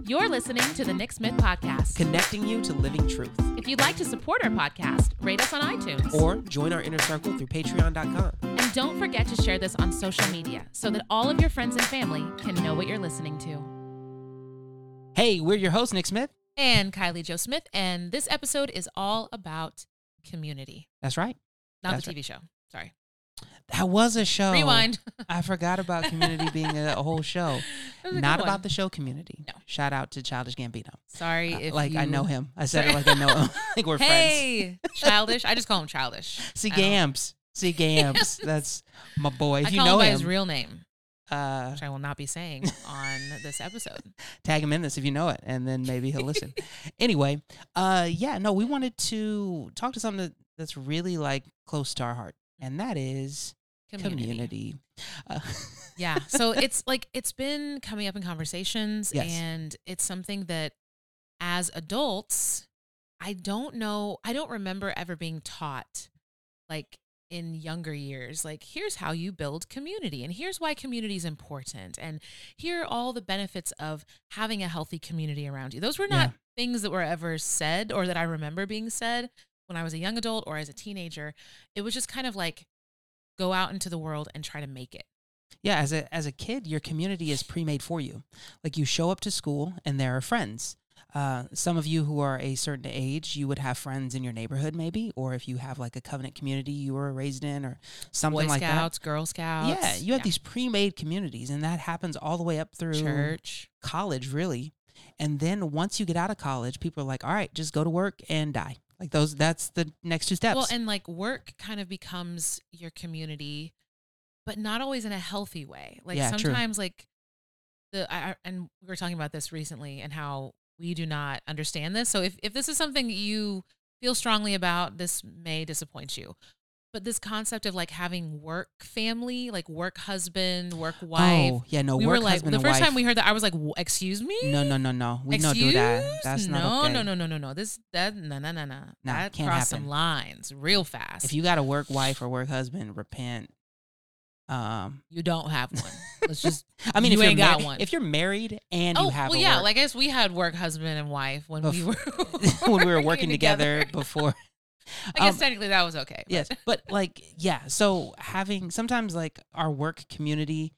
You're listening to the Nick Smith Podcast, connecting you to living truth. If you'd like to support our podcast, rate us on iTunes. Or join our inner circle through patreon.com. And don't forget to share this on social media so that all of your friends and family can know what you're listening to. Hey, we're your hosts, Nick Smith. And Kylie Jo Smith, and this episode is all about community. That's right. Not the TV show. Sorry. That was a show. Rewind. I forgot about Community being a whole show. Not about the show Community. No. Shout out to Childish Gambino. Sorry I know him. I said it like I know him. Like we're friends. Hey, Childish. I just call him Childish. See Gams. That's my boy. If I you call know him by him, his real name, uh, which I will not be saying on this episode. tag him in this if you know it, and then maybe he'll listen. Anyway, we wanted to talk to something that's really like close to our heart, and that is community. Yeah. So it's been coming up in conversations, Yes. and it's something that as adults, I don't remember ever being taught, like in younger years, like here's how you build community and here's why community is important. And here are all the benefits of having a healthy community around you. Those were not things that were ever said or that I remember being said when I was a young adult or as a teenager. It was just kind of like, go out into the world and try to make it. Yeah, as a kid, your community is pre-made for you. Like you show up to school and there are friends. Some of you who are a certain age, you would have friends in your neighborhood maybe, or if you have like a covenant community you were raised in or something like that. Boy Scouts, Girl Scouts. Yeah, you have these pre-made communities, and that happens all the way up through church, college, really. And then once you get out of college, people are like, all right, just go to work and die. Like that's the next two steps. Well, and like work kind of becomes your community, but not always in a healthy way. Like sometimes true. Like and we were talking about this recently and how we do not understand this. So if this is something you feel strongly about, this may disappoint you. But this concept of like having work family, like work husband, work wife. Oh, yeah, no, we work were like, husband the and first wife. time we heard that, I was like, excuse me? No. We don't do that. That's not okay. No. No. No. That can't crossed happen. some lines real fast. If you got a work wife or work husband, repent. You don't have one. Let's just. I mean, you if ain't you're got one. If you're married and you have, I guess we had work husband and wife when we were when we were working together before. I guess technically that was okay. Yes, but like, yeah. So having sometimes like our work community,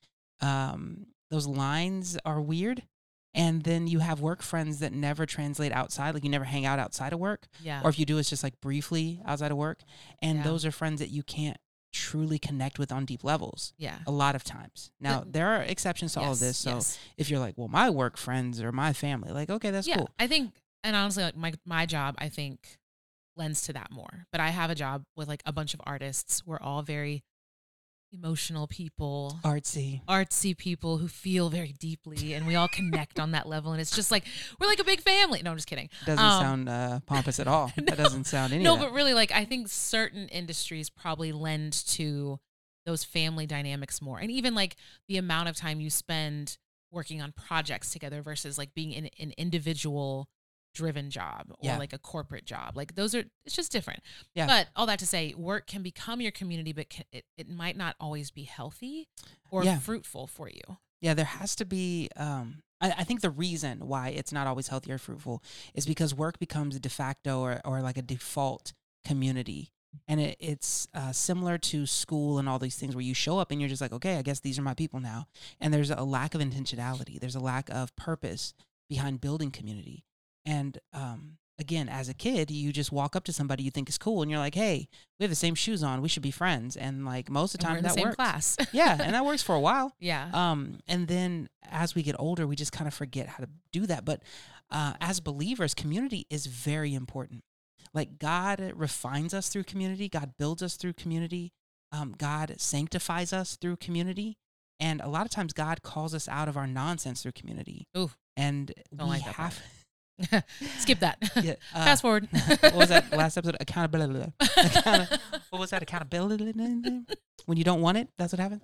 those lines are weird, and then you have work friends that never translate outside. Like you never hang out outside of work. Yeah. Or if you do, it's just like briefly outside of work, and those are friends that you can't truly connect with on deep levels. Yeah. A lot of times. Now there are exceptions to all of this. So if you're like, well, my work friends or my family, like, okay, that's cool. I think, and honestly, like my job, I think lends to that more. But I have a job with like a bunch of artists. We're all very emotional people, artsy people who feel very deeply, and we all connect on that level. And it's just like we're like a big family. No, I'm just kidding. Doesn't sound pompous at all. That doesn't sound any. No, but really, like I think certain industries probably lend to those family dynamics more, and even like the amount of time you spend working on projects together versus like being in an individual driven job or like a corporate job. Like it's just different. Yeah. But all that to say, work can become your community, but it might not always be healthy or fruitful for you. Yeah, there has to be, I think the reason why it's not always healthy or fruitful is because work becomes a de facto or like a default community. And it's similar to school and all these things where you show up and you're just like, okay, I guess these are my people now. And there's a lack of intentionality. There's a lack of purpose behind building community. And again, as a kid, you just walk up to somebody you think is cool, and you're like, "Hey, we have the same shoes on. We should be friends." And like most of the time, that works. Class. Yeah, and that works for a while. Yeah. And then as we get older, we just kind of forget how to do that. But as believers, community is very important. Like God refines us through community. God builds us through community. God sanctifies us through community. And a lot of times, God calls us out of our nonsense through community. Ooh, and don't we like that have. part. Skip that. Yeah, fast forward. What was that last episode? Accountability. What was that? Accountability? When you don't want it, that's what happens.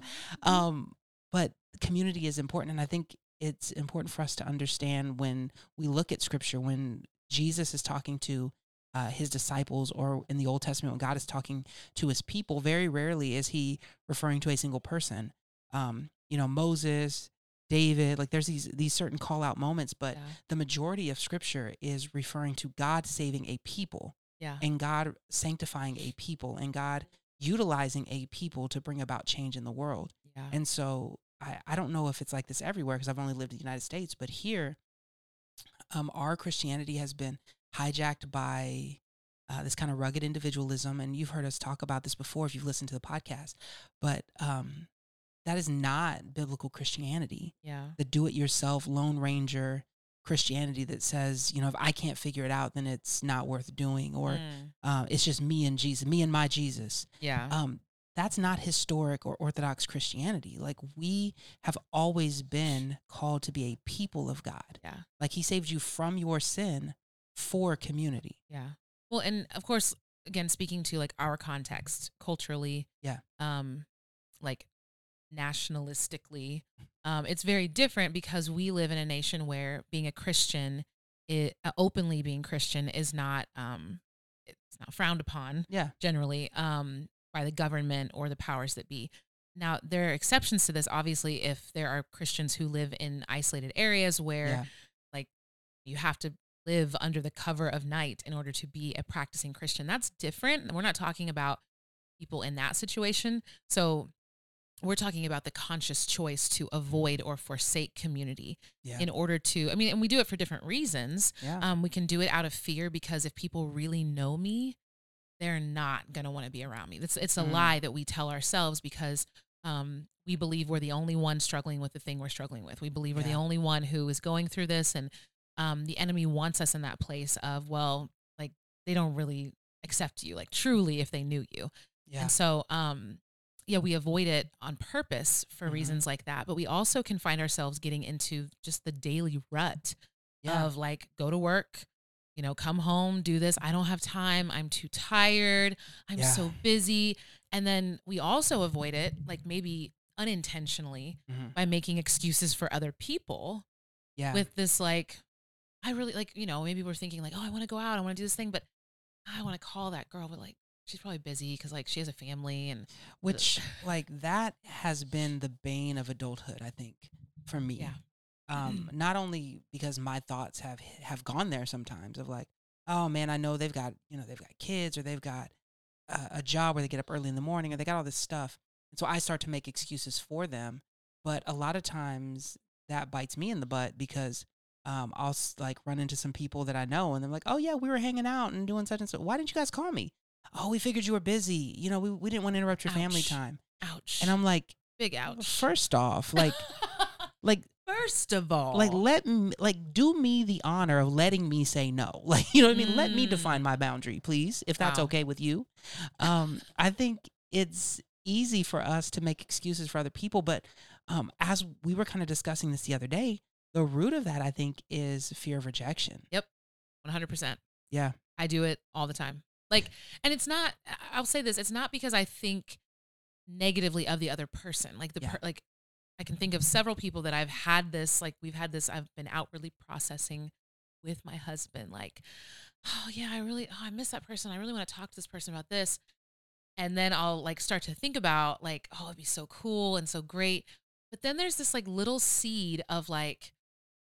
But community is important, and I think it's important for us to understand when we look at Scripture, when Jesus is talking to his disciples, or in the Old Testament, when God is talking to his people, very rarely is he referring to a single person. Moses, David. Like there's these certain call out moments, but Yeah. the majority of scripture is referring to God saving a people Yeah. and God sanctifying a people and God utilizing a people to bring about change in the world. Yeah. And so I don't know if it's like this everywhere because I've only lived in the United States, but here, our Christianity has been hijacked by this kind of rugged individualism. And you've heard us talk about this before if you've listened to the podcast, but that is not biblical Christianity. Yeah. The do-it-yourself Lone Ranger Christianity that says, if I can't figure it out, then it's not worth doing, or it's just me and Jesus, me and my Jesus. Yeah. That's not historic or Orthodox Christianity. Like we have always been called to be a people of God. Yeah. Like he saved you from your sin for community. Yeah. Well, and of course, again, speaking to like our context culturally, Yeah. Like nationalistically, it's very different because we live in a nation where being a Christian, openly being Christian is not, it's not frowned upon. Yeah. Generally, by the government or the powers that be. Now, there are exceptions to this, obviously, if there are Christians who live in isolated areas where like you have to live under the cover of night in order to be a practicing Christian. That's different. We're not talking about people in that situation. So we're talking about the conscious choice to avoid or forsake community in order to, and we do it for different reasons. Yeah. We can do it out of fear because if people really know me, they're not going to want to be around me. It's a lie that we tell ourselves because we believe we're the only one struggling with the thing we're struggling with. We believe we're the only one who is going through this. And the enemy wants us in that place of, well, like they don't really accept you, like truly if they knew you. Yeah. And so, we avoid it on purpose for reasons like that. But we also can find ourselves getting into just the daily rut of like, go to work, come home, do this. I don't have time. I'm too tired. I'm so busy. And then we also avoid it, like maybe unintentionally, by making excuses for other people with this, like, I really like, maybe we're thinking like, oh, I want to go out. I want to do this thing, but I want to call that girl, but like, she's probably busy because like she has a family and which like that has been the bane of adulthood, I think, for me. Yeah. Not only because my thoughts have gone there sometimes of like, oh man, I know they've got kids or they've got a job where they get up early in the morning or they got all this stuff. And so I start to make excuses for them. But a lot of times that bites me in the butt because I'll like run into some people that I know and they're like, oh yeah, we were hanging out and doing such and such. Why didn't you guys call me? Oh, we figured you were busy. We didn't want to interrupt your family time. Ouch. And I'm like, big ouch. First off, like first of all, like let me do me the honor of letting me say no. Like, you know what I mean? Let me define my boundary, please, if that's okay with you. I think it's easy for us to make excuses for other people, but as we were kind of discussing this the other day, the root of that, I think, is fear of rejection. Yep. 100%. Yeah. I do it all the time. Like, and it's not, I'll say this, it's not because I think negatively of the other person. Like like I can think of several people that I've had this, like we've had this, I've been outwardly processing with my husband. Like, oh yeah, I miss that person. I really want to talk to this person about this. And then I'll like start to think about like, oh, it'd be so cool and so great. But then there's this like little seed of like,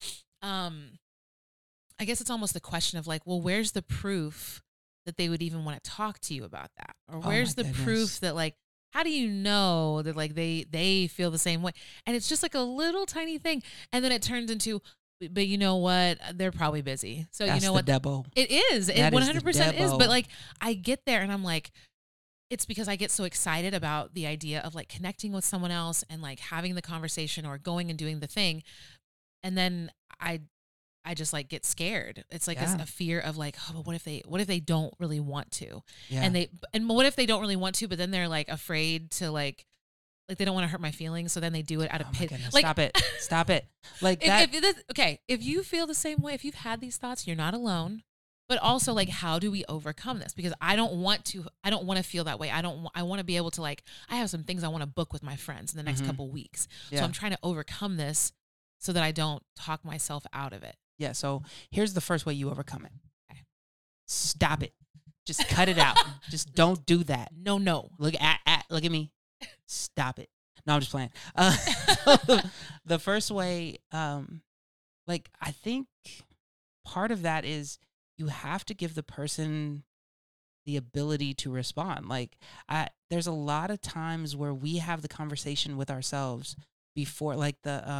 I guess it's almost the question of like, well, where's the proof that they would even want to talk to you about that? Or where's the proof that like, how do you know that like they feel the same way? And it's just like a little tiny thing. And then it turns into, but you know what? They're probably busy. So that's you know what? Devil. It is. It 100% is. But like I get there and I'm like, it's because I get so excited about the idea of like connecting with someone else and like having the conversation or going and doing the thing. And then I just like get scared. It's like a fear of like, oh, but what if they don't really want to? Yeah. And what if they don't really want to, but then they're like afraid to like they don't want to hurt my feelings. So then they do it out of pity. Like, stop it. Like that. If you feel the same way, if you've had these thoughts, you're not alone. But also like, how do we overcome this? Because I don't want to feel that way. I want to be able to like, I have some things I want to book with my friends in the next couple weeks. Yeah. So I'm trying to overcome this so that I don't talk myself out of it. Yeah. So here's the first way you overcome it. Okay. Stop it. Just cut it out. Just don't do that. No. Look at me. Stop it. No, I'm just playing. The first way, like, I think part of that is you have to give the person the ability to respond. Like, there's a lot of times where we have the conversation with ourselves before, like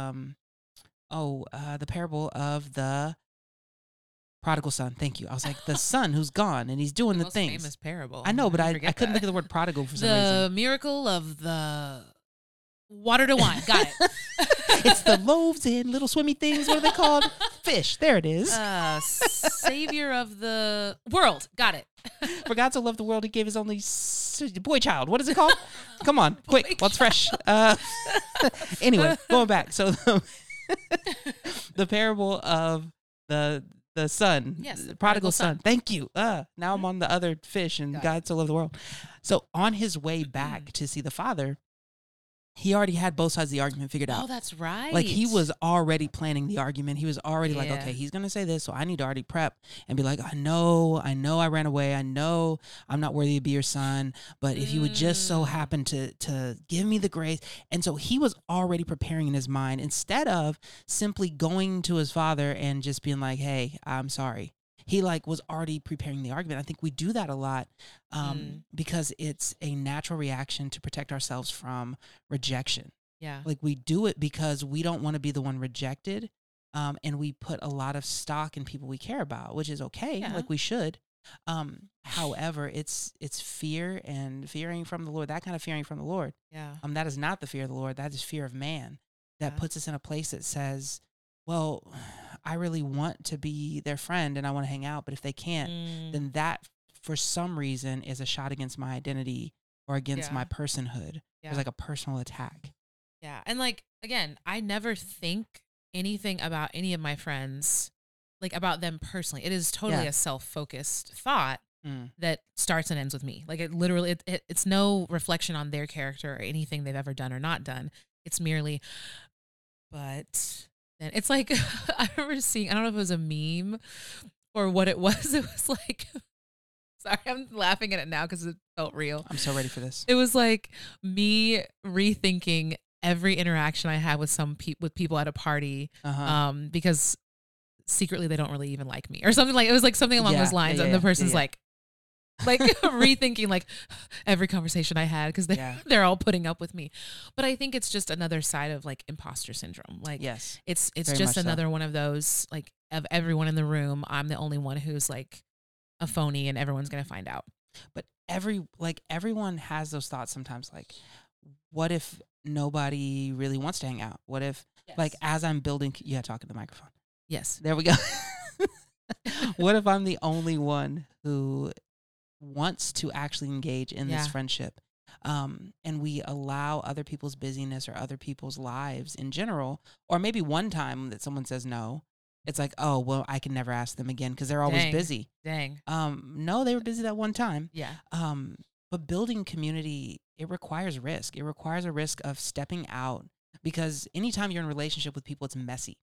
the parable of the prodigal son. Thank you. I was like, the son who's gone and he's doing the most things. famous parable. I know, but I forget couldn't that. think of the word prodigal for some The reason. miracle of the water to wine. Got it. It's the loaves and little swimmy things. What are they called? Fish. There it is. Savior of the world. Got it. For God so loved the world, he gave his only boy child. What is it called? Come on, quick. What's fresh? Anyway, going back. So the parable of the son, Yes, the prodigal son. Thank you. Now I'm on the other fish, and Got God so loved the world. So on his way back to see the father, he already had both sides of the argument figured out. Oh, that's right. Like, he was already planning the argument. He was already like, Yeah. okay, he's going to say this, so I need to already prep and be like, I know I ran away. I know I'm not worthy to be your son, but if you would just so happen to give me the grace. And so he was already preparing in his mind instead of simply going to his father and just being like, hey, I'm sorry. He like was already preparing the argument. I think we do that a lot because it's a natural reaction to protect ourselves from rejection. Yeah. Like, we do it because we don't want to be the one rejected. And we put a lot of stock in people we care about, which is okay. Yeah. Like, we should. However, it's fear and fearing from the Lord, that kind of fearing from the Lord. Yeah. That is not the fear of the Lord. That is fear of man that puts us in a place that says, well, I really want to be their friend and I want to hang out, but if they can't, then that for some reason is a shot against my identity or against my personhood. It's like a personal attack. Yeah. And like, again, I never think anything about any of my friends, like about them personally. It is totally a self-focused thought that starts and ends with me. Like, it literally, it's no reflection on their character or anything they've ever done or not done. It's merely, but then it's like, I remember seeing, I don't know if it was a meme or what it was. It was like, sorry, I'm laughing at it now because it felt real. I'm so ready for this. It was like me rethinking every interaction I had with with people at a party, because secretly they don't really even like me or something. Like, it was like something along those lines, and the person's like rethinking like every conversation I had because they're all putting up with me. But I think it's just another side of like imposter syndrome. Like, it's just another one of those, like, of everyone in the room, I'm the only one who's like a phony and everyone's gonna find out. But everyone has those thoughts sometimes. Like, what if nobody really wants to hang out? What if like, as I'm building, talk to the microphone. Yes. There we go. What if I'm the only one who wants to actually engage in this friendship? And we allow other people's busyness or other people's lives in general, or maybe one time that someone says no, it's like, oh, well, I can never ask them again because they're always busy. Dang. No, they were busy that one time. Yeah. But building community, it requires risk. It requires a risk of stepping out, because anytime you're in a relationship with people, it's messy.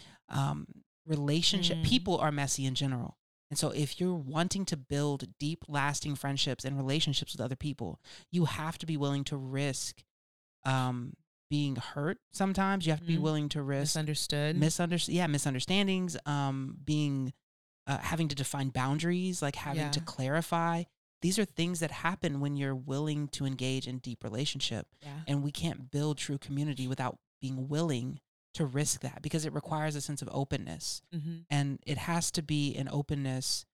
People are messy in general. And so if you're wanting to build deep, lasting friendships and relationships with other people, you have to be willing to risk being hurt sometimes. You have to be willing to risk misunderstandings, having to define boundaries, like having to clarify. These are things that happen when you're willing to engage in deep relationship. Yeah. And we can't build true community without being willing to risk that, because it requires a sense of openness. And it has to be an openness.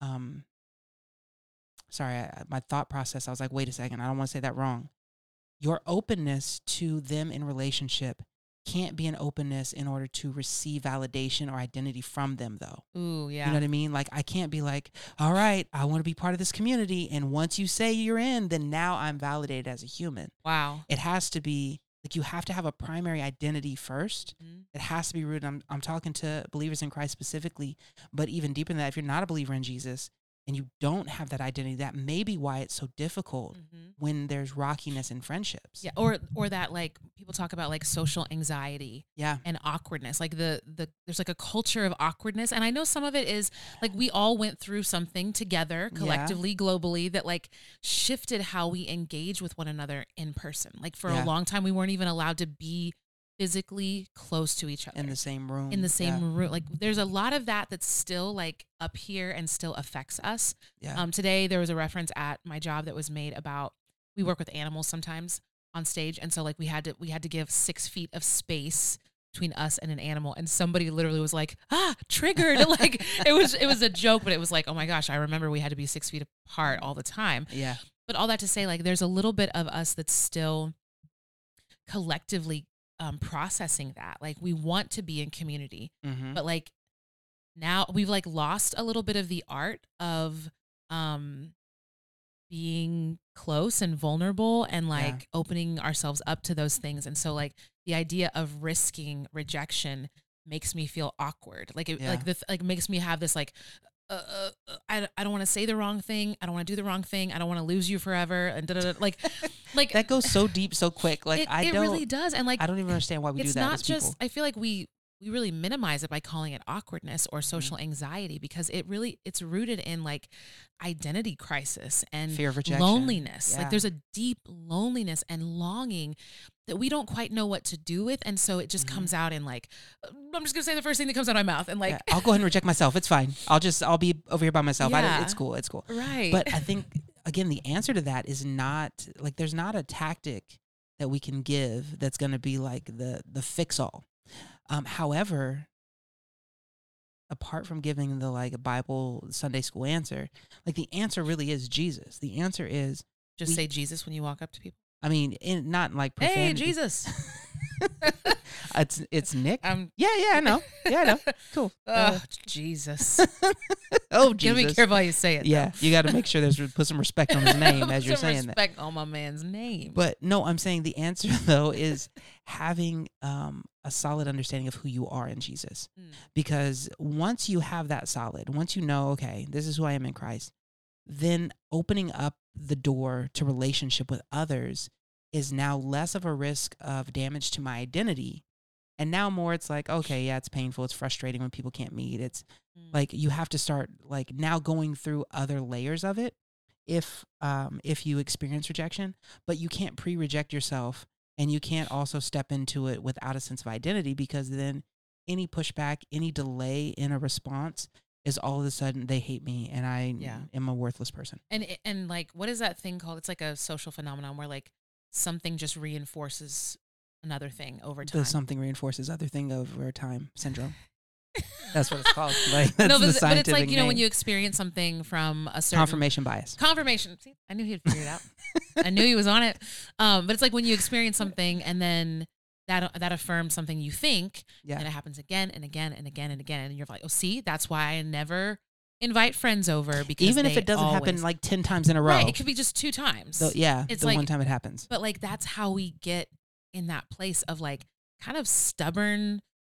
My thought process, I was like, wait a second, I don't want to say that wrong. Your openness to them in relationship can't be an openness in order to receive validation or identity from them, though. Ooh, yeah. You know what I mean? Like, I can't be like, all right, I want to be part of this community, and once you say you're in, then now I'm validated as a human. Wow. It has to be, like, you have to have a primary identity first. It has to be rooted. I'm talking to believers in Christ specifically, but even deeper than that, if you're not a believer in Jesus, and you don't have that identity, that may be why it's so difficult when there's rockiness in friendships. Yeah, or that like people talk about like social anxiety Yeah. and awkwardness. Like there's like a culture of awkwardness, and I know some of it is like we all went through something together collectively, globally, that like shifted how we engage with one another in person. Like for a long time, we weren't even allowed to be physically close to each other In the same room. in the same room. Like there's a lot of that that's still like up here and still affects us. Yeah. Today there was a reference at my job that was made about, we work with animals sometimes on stage. And so like we had to give 6 feet of space between us and an animal. And somebody literally was like, triggered. Like it was a joke, but it was like, oh my gosh, I remember we had to be 6 feet apart all the time. Yeah. But all that to say, like, there's a little bit of us that's still collectively processing that. Like we want to be in community, but like now we've like lost a little bit of the art of being close and vulnerable and like opening ourselves up to those things. And so like the idea of risking rejection makes me feel awkward. Like it like makes me have this like I don't want to say the wrong thing. I don't want to do the wrong thing. I don't want to lose you forever. And like that goes so deep so quick. Like it really does. And like I don't even understand why we do that. It's not as just people. I feel like we really minimize it by calling it awkwardness or social anxiety, because it's rooted in like identity crisis and fear of rejection, loneliness. Like there's a deep loneliness and longing that we don't quite know what to do with. And so it just comes out in like, I'm just gonna say the first thing that comes out of my mouth. And like, I'll go ahead and reject myself. It's fine. I'll be over here by myself. It's cool. It's cool. Right. But I think, again, the answer to that is not like, there's not a tactic that we can give that's going to be like the fix all. However, apart from giving the like Bible Sunday school answer, like the answer really is Jesus. The answer is just say Jesus when you walk up to people. I mean, not like profanity. Hey, Jesus. It's Nick. I know. Cool. Jesus. Jesus. You gotta be careful how you say it. Yeah, you got to make sure put some respect on his name as you're saying that. Respect on my man's name. But no, I'm saying the answer though is having a solid understanding of who you are in Jesus, because once you have that solid, once you know, okay, this is who I am in Christ, then opening up the door to relationship with others is now less of a risk of damage to my identity. And now more it's like, okay, yeah, it's painful. It's frustrating when people can't meet. It's like you have to start like now going through other layers of it if you experience rejection, but you can't pre-reject yourself, and you can't also step into it without a sense of identity, because then any pushback, any delay in a response is all of a sudden they hate me and I am a worthless person. And like, what is that thing called? It's like a social phenomenon where like something just reinforces another thing over time. Something reinforces other thing over time syndrome. That's what it's called. Like, that's the scientific but it's like, name. when you experience something from a certain Confirmation bias. See, I knew he'd figure it out. I knew he was on it. But it's like when you experience something and then that affirms something you think, and it happens again and again and again and again, and you're like, oh, see, that's why I never invite friends over, because even if it doesn't happen like 10 times in a row, right? It could be just 2 times. So, it's the like one time it happens. But like that's how we get in that place of like kind of stubborn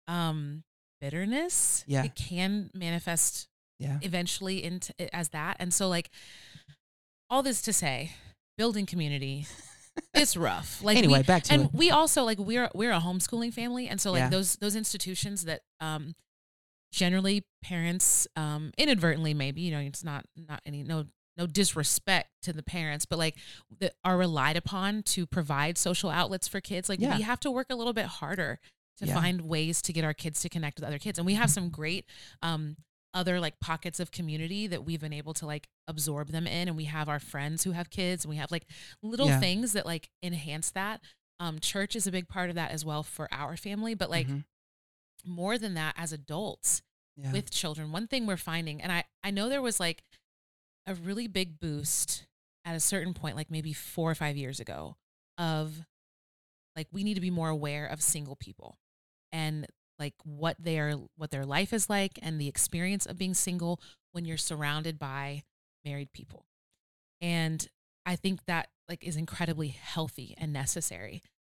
bitterness. Yeah, it can manifest eventually into as that. And so like all this to say, building community. It's rough. Like anyway, back to it. And we also like we're a homeschooling family, and so like those institutions that generally parents inadvertently, maybe, it's not any no disrespect to the parents, but like that are relied upon to provide social outlets for kids. Like we have to work a little bit harder to find ways to get our kids to connect with other kids, and we have some great other like pockets of community that we've been able to like absorb them in. And we have our friends who have kids, and we have like little things that like enhance that. Church is a big part of that as well for our family, but like more than that, as adults with children, one thing we're finding, and I know there was like a really big boost at a certain point, like maybe 4 or 5 years ago, of like, we need to be more aware of single people and like what their life is like and the experience of being single when you're surrounded by married people. And I think that like is incredibly healthy and necessary.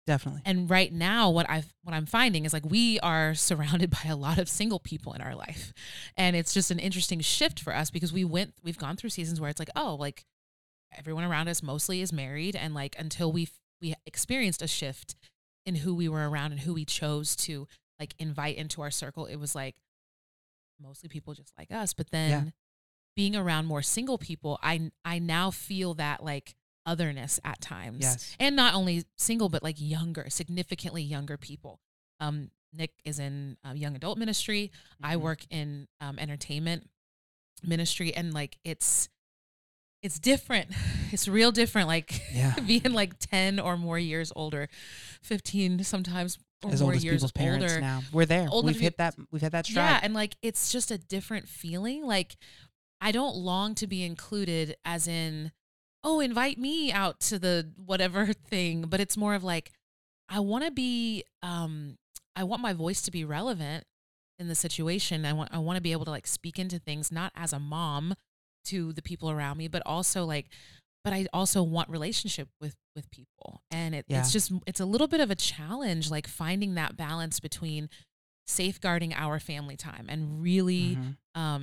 Definitely. And right now, what I'm finding is like we are surrounded by a lot of single people in our life, and it's just an interesting shift for us because we've gone through seasons where it's like, oh, like everyone around us mostly is married, and like until we experienced a shift in who we were around and who we chose to like invite into our circle, it was like mostly people just like us. But Yeah. then being around more single people, I now feel that like otherness at times. Yes. And not only single, but like younger, significantly younger people. Nick is in young adult ministry. I Mhm. work in entertainment ministry, and like it's different. It's real different. Like Yeah. being like 10 or more years older, 15 sometimes or As more old as years people's parents older. now. We're there. Old enough We've to hit be- that. We've had that Yeah, stride. and like it's just a different feeling. Like I don't long to be included as in, oh, invite me out to the whatever thing, but it's more of like I want to be I want my voice to be relevant in the situation. I want to be able to like speak into things not as a mom to the people around me, but also like but I also want relationship with people. And Yeah. it's just it's a little bit of a challenge like finding that balance between safeguarding our family time and really Mhm.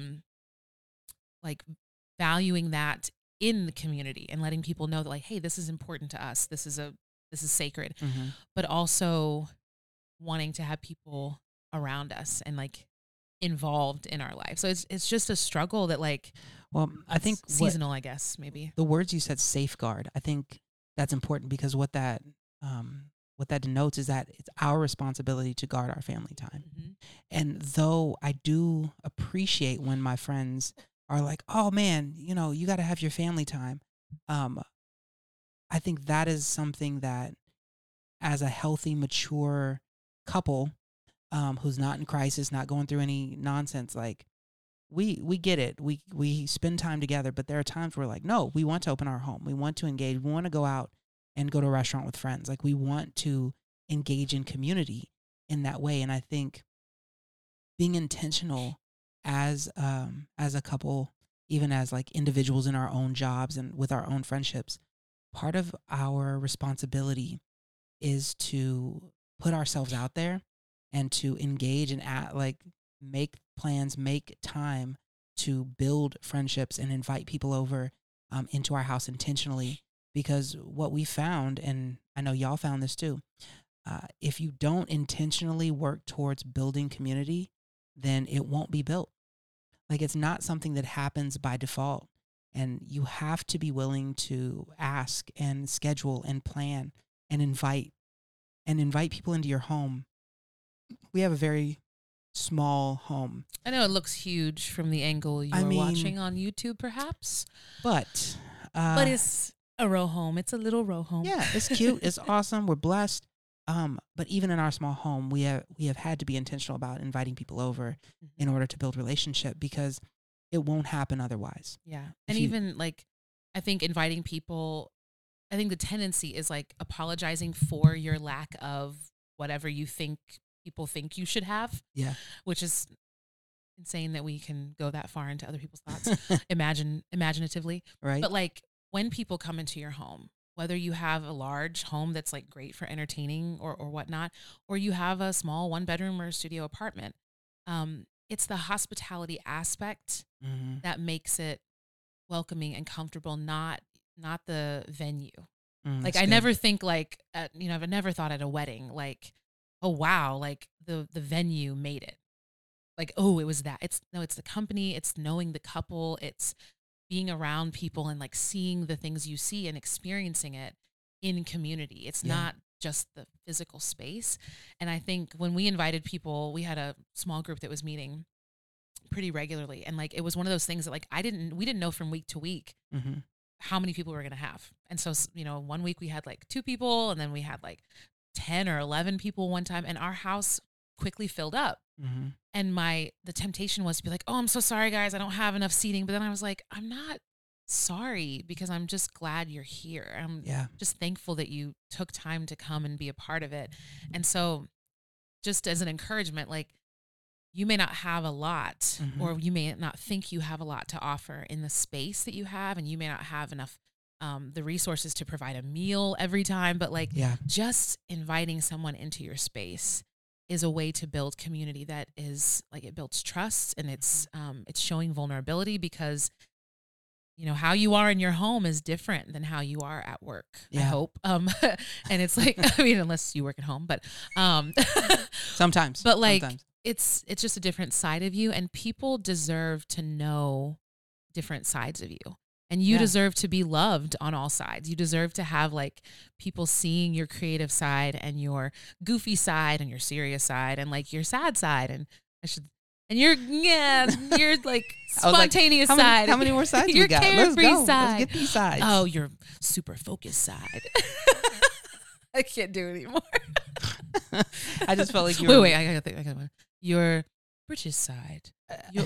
like valuing that in the community and letting people know that like, hey, this is important to us. This is sacred. Mhm. But also wanting to have people around us and like involved in our life. So it's just a struggle that like Well, I think it's seasonal, I guess, maybe. the words you said, safeguard, I think that's important because what that denotes is that it's our responsibility to guard our family time. Mhm. And though I do appreciate when my friends are like, "Oh man, you got to have your family time," um, I think that is something that, as a healthy, mature couple, who's not in crisis, not going through any nonsense, like we get it. We spend time together, but there are times where like, no, we want to open our home. We want to engage. We want to go out and go to a restaurant with friends. Like we want to engage in community in that way. And I think being intentional as a couple, even as like individuals in our own jobs and with our own friendships, part of our responsibility is to put ourselves out there and to engage and make plans, make time to build friendships and invite people over into our house intentionally. Because what we found, and I know y'all found this too, if you don't intentionally work towards building community, then it won't be built. Like it's not something that happens by default. And you have to be willing to ask and schedule and plan and invite people into your home. We have a very small home, I know it looks huge from the angle you I are mean- watching on YouTube, perhaps, but but it's a row home. It's a little row home. yeah, it's cute. It's awesome. We're blessed. But even in our small home, we have had to be intentional about inviting people over in order to build relationship because it won't happen otherwise. Yeah. If And you- even like, I think inviting people, I think the tendency is like apologizing for your lack of whatever you think people think you should have, Yeah. which is insane that we can go that far into other people's thoughts, imaginatively. Right. But like when people come into your home, whether you have a large home that's like great for entertaining or whatnot, or you have a small 1 bedroom or studio apartment, it's the hospitality aspect hmm that makes it welcoming and comfortable, not the venue. Like I never think like I've never thought at a wedding like, oh wow, like the venue made it. Like, oh, it was that. It's the company, it's knowing the couple, it's being around people and like seeing the things you see and experiencing it in community. It's Yeah. not just the physical space. And I think when we invited people, we had a small group that was meeting pretty regularly. And like it was one of those things that like we didn't know from week to week hmm how many people we were going to have. And so, 1 week we had like 2 people and then we had like 10 or 11 people one time and our house quickly filled up. hmm And the temptation was to be like, oh, I'm so sorry guys, I don't have enough seating. But then I was like, I'm not sorry because I'm just glad you're here. I'm Yeah. just thankful that you took time to come and be a part of it. And so just as an encouragement, like you may not have a lot Mhm. or you may not think you have a lot to offer in the space that you have, and you may not have enough the resources to provide a meal every time, but like Yeah. just inviting someone into your space is a way to build community that is like it builds trust, and it's showing vulnerability, because how you are in your home is different than how you are at work. I Yeah. hope. And it's like, I mean, unless you work at home, but Sometimes. but like Sometimes. it's just a different side of you, and people deserve to know different sides of you. And you Yeah. deserve to be loved on all sides. You deserve to have like people seeing your creative side and your goofy side and your serious side and like your sad side and your like I was like, spontaneous how many, side. how many more sides Your we got? Let's carefree go. side. Let's get these sides. Oh, your super focused side. I can't do it anymore. I just felt like you were. Wait, I gotta think. Your British side. Your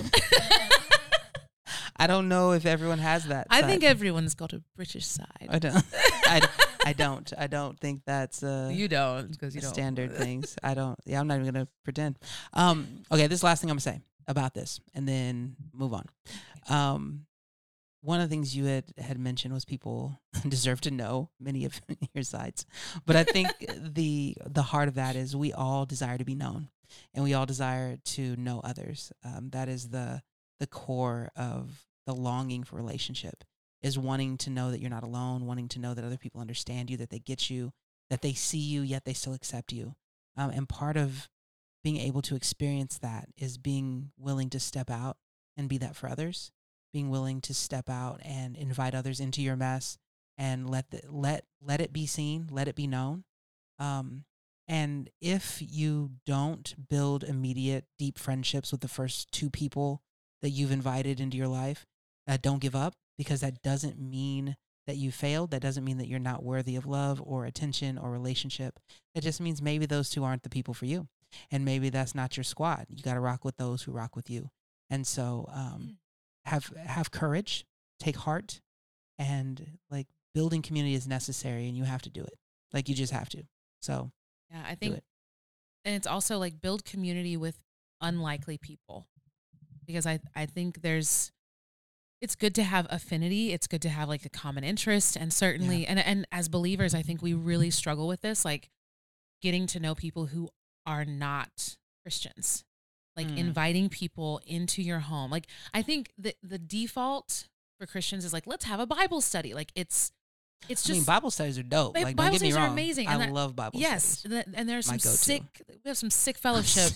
I don't know if everyone has that. I side. think everyone's got a British side. I don't. I don't. I don't think that's You don't, because you don't. standard things. I don't. Yeah, I'm not even gonna pretend. Okay, this last thing I'm gonna say about this, and then move on. One of the things you had mentioned was people deserve to know many of your sides, but I think the heart of that is we all desire to be known, and we all desire to know others. That is the core of the longing for relationship, is wanting to know that you're not alone, wanting to know that other people understand you, that they get you, that they see you, yet they still accept you. And part of being able to experience that is being willing to step out and be that for others, being willing to step out and invite others into your mess and let it be seen, let it be known. And if you don't build immediate, deep friendships with the first two people that you've invited into your life, don't give up, because that doesn't mean that you failed. That doesn't mean that you're not worthy of love or attention or relationship. It just means maybe those two aren't the people for you. And maybe that's not your squad. You got to rock with those who rock with you. And so have courage, take heart, and like building community is necessary, and you have to do it. Like you just have to. So Yeah, I think, and it's also like build community with unlikely people, because I think it's good to have affinity. It's good to have like a common interest, and certainly, and as believers, I think we really struggle with this, like getting to know people who are not Christians, like inviting people into your home. Like I think the default for Christians is like, let's have a Bible study. Like it's just, I mean, Bible studies are dope. Like, Bible don't get me studies wrong. are amazing. I love Bible yes, studies. and there's My some go-to. we have some sick fellowship.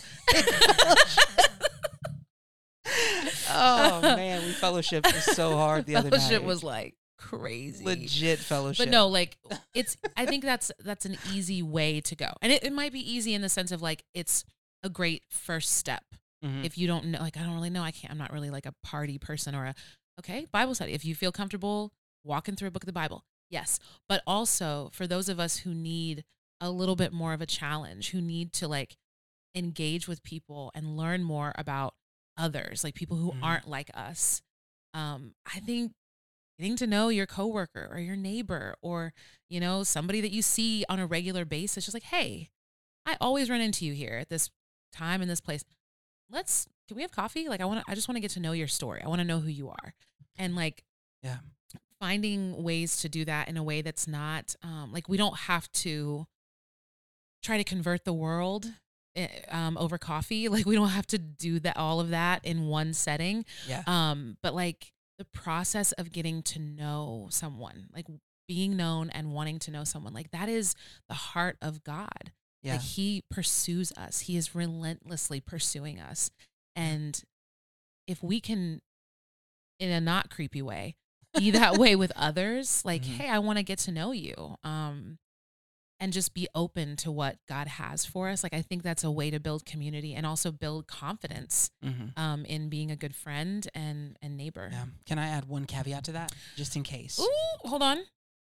Oh man, we fellowshiped so hard the other night. Fellowship was like crazy. Legit fellowship. But no, like I think that's an easy way to go. And it might be easy in the sense of like, it's a great first step. Mhm. If you don't know, like, I don't really know, I'm not really like a party person or Bible study. If you feel comfortable walking through a book of the Bible, yes. But also for those of us who need a little bit more of a challenge, who need to like engage with people and learn more about others, like people who aren't like us. I think getting to know your coworker or your neighbor or, somebody that you see on a regular basis, just like, hey, I always run into you here at this time in this place. Can we have coffee? Like, I just want to get to know your story. I want to know who you are. And like, finding ways to do that in a way that's not, like, we don't have to try to convert the world over coffee. Like, we don't have to do all of that in one setting. Yeah. But like the process of getting to know someone, like being known and wanting to know someone, like that is the heart of God. Yeah. Like he pursues us. He is relentlessly pursuing us. And if we can, in a not creepy way, be that way with others, like, hey, I want to get to know you. And just be open to what God has for us. Like, I think that's a way to build community and also build confidence in being a good friend and neighbor. Yeah. Can I add one caveat to that, just in case? Ooh, hold on.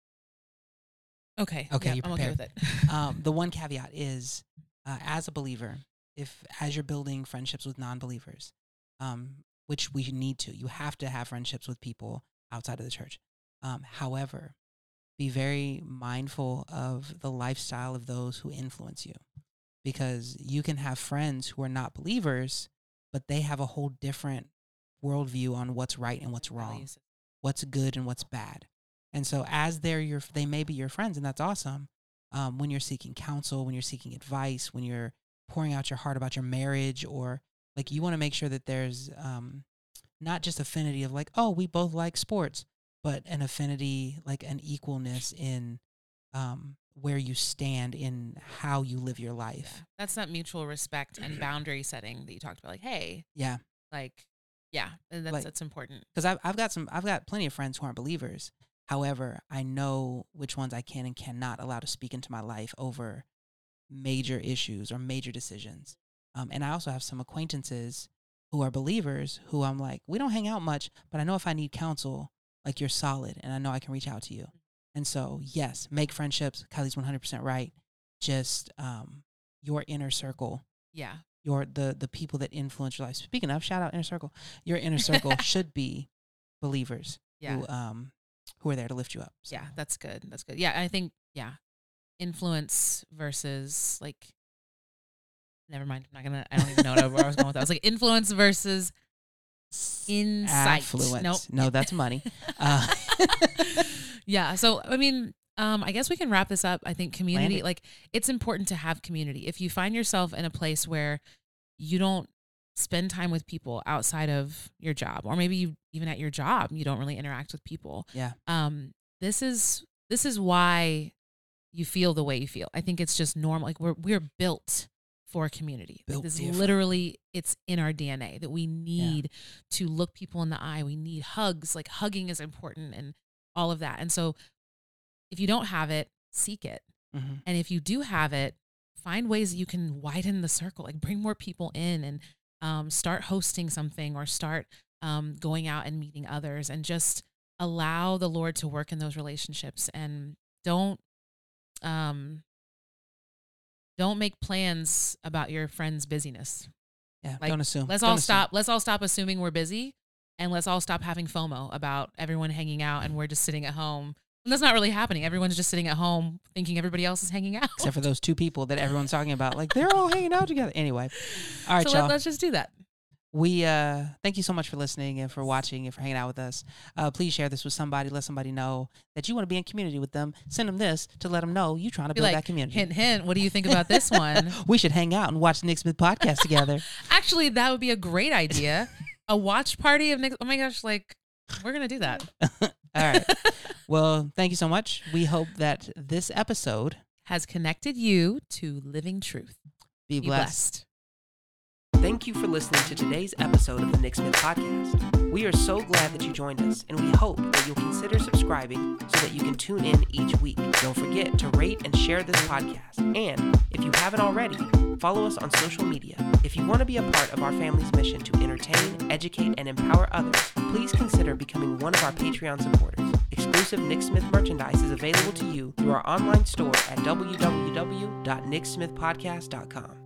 Okay. Okay, Yeah, you're I'm okay prepared. with it. The one caveat is, as a believer, as you're building friendships with non-believers, which we need to, you have to have friendships with people outside of the church. However, be very mindful of the lifestyle of those who influence you, because you can have friends who are not believers, but they have a whole different worldview on what's right and what's wrong, what's good and what's bad. And so as they may be your friends, and that's awesome. When you're seeking counsel, when you're seeking advice, when you're pouring out your heart about your marriage, or like you want to make sure that there's not just affinity of like, oh, we both like sports, but an affinity, like an equalness in where you stand in how you live your life. Yeah. That's that mutual respect and boundary setting that you talked about. Like, hey, yeah, like, yeah, and that's important. Because I've got plenty of friends who aren't believers. However, I know which ones I can and cannot allow to speak into my life over major issues or major decisions. And I also have some acquaintances who are believers who I'm like, we don't hang out much, but I know if I need counsel, like you're solid and I know I can reach out to you. And so, yes, make friendships. Kylie's 100% right. Just your inner circle. Yeah. The people that influence your life. Speaking of, shout out inner circle. Your inner circle should be believers. Yeah. Who are there to lift you up. So. Yeah, that's good. That's good. Yeah, I think, influence versus like, never mind. I don't even know where I was going with that. I was like, influence versus insight. Affluence. Nope. No, that's money. Yeah. So, I mean, I guess we can wrap this up. I think community, like it's important to have community. If you find yourself in a place where you don't spend time with people outside of your job, or maybe you even at your job you don't really interact with people. Yeah. This is why you feel the way you feel. I think it's just normal. Like we're built for a community. Like this is literally, it's in our DNA that we need to look people in the eye. We need hugs. Like hugging is important and all of that. And so if you don't have it, seek it. Mm-hmm. And if you do have it, find ways that you can widen the circle, like bring more people in and start hosting something, or start going out and meeting others, and just allow the Lord to work in those relationships. And don't make plans about your friend's busyness. Yeah, like, don't assume. Let's all stop assuming we're busy, and let's all stop having FOMO about everyone hanging out and we're just sitting at home. And that's not really happening. Everyone's just sitting at home thinking everybody else is hanging out. Except for those two people that everyone's talking about. Like, they're all hanging out together. Anyway. All right, so y'all. let's just do that. We thank you so much for listening and for watching and for hanging out with us. Please share this with somebody. Let somebody know that you want to be in community with them. Send them this to let them know you're trying to build that community. Hint, hint. What do you think about this one? We should hang out and watch the Nick Smith podcast together. Actually, that would be a great idea. A watch party of Nick. Oh my gosh, like we're going to do that. All right. Well, thank you so much. We hope that this episode has connected you to living truth. Be blessed. Thank you for listening to today's episode of the Nick Smith Podcast. We are so glad that you joined us, and we hope that you'll consider subscribing so that you can tune in each week. Don't forget to rate and share this podcast. And if you haven't already, follow us on social media. If you want to be a part of our family's mission to entertain, educate, and empower others, please consider becoming one of our Patreon supporters. Exclusive Nick Smith merchandise is available to you through our online store at www.nicksmithpodcast.com.